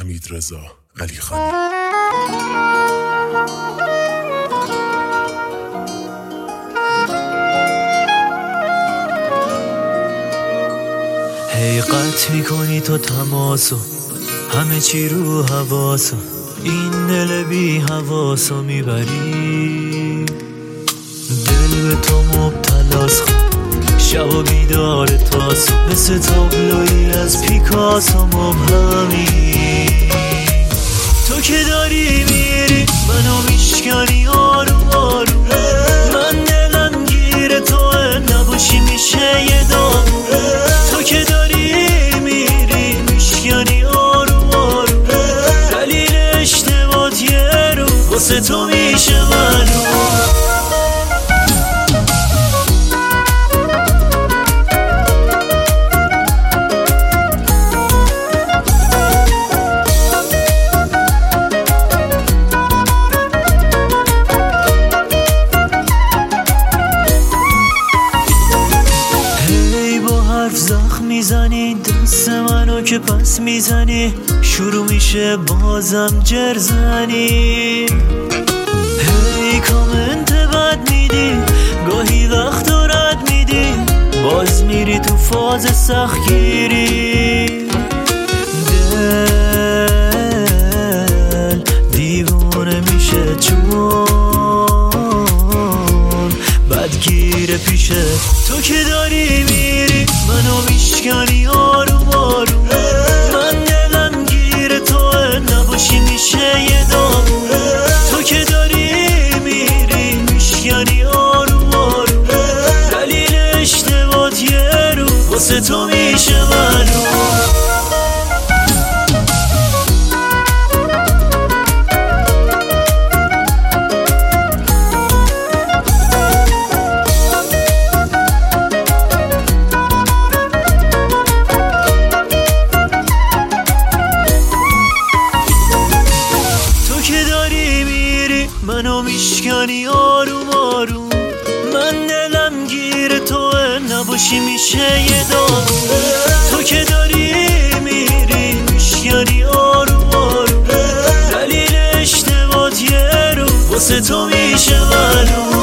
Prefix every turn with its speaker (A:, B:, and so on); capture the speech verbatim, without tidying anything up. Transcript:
A: حمیدرضا علیخانی.
B: هی قطع میکنی تو تماسو، همه چی رو حواسو، این دل بی حواسو میبری. دل به تو مبتلاس، شب و بیدار تاسو، مثل تابلوی از پیکاسو مبهمی. تو که داری میری منو میشکنی آروم آروم، من دلم گیر توه نباشی میشه یه دامون. تو که داری میری میشکنی آروم آروم، دلیل اشتباهت یه رو واسه تو میشه معلوم. زخم میزنی دست منو که پس میزنی، شروع میشه بازم جرزنی. هی کامنت بد میدی، گاهی وقت رد میدی، باز میری تو فاز سختگیری. دل دیوونه میشه چون بدگیره پیشه. تو که داری میری منو میشکنی آروم آروم، من دلم گیر توه نباشی میشه یه دامون. تو که داری میری میشکنی آروم آروم، دلیل اشتباهت یه رو واسه تو میشه معلوم. منو میشکنی آروم آروم، من دلم گیر توه نباشی میشه یه دامون. تو که داری میری میشکنی آروم آروم، دلیل اشتباهت یه رو واسه تو میشه معلوم.